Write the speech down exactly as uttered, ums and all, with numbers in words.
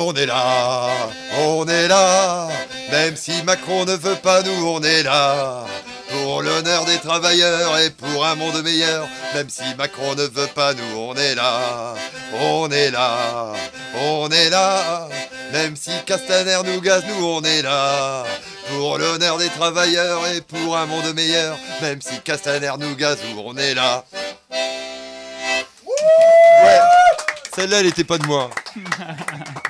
On est là, on est là, même si Macron ne veut pas nous, on est là. Pour l'honneur des travailleurs et pour un monde meilleur, même si Macron ne veut pas nous, on est là. On est là, on est là, même si Castaner nous gaze, nous on est là. Pour l'honneur des travailleurs et pour un monde meilleur, même si Castaner nous gaze, nous on est là. Ouais, celle-là elle était pas de moi.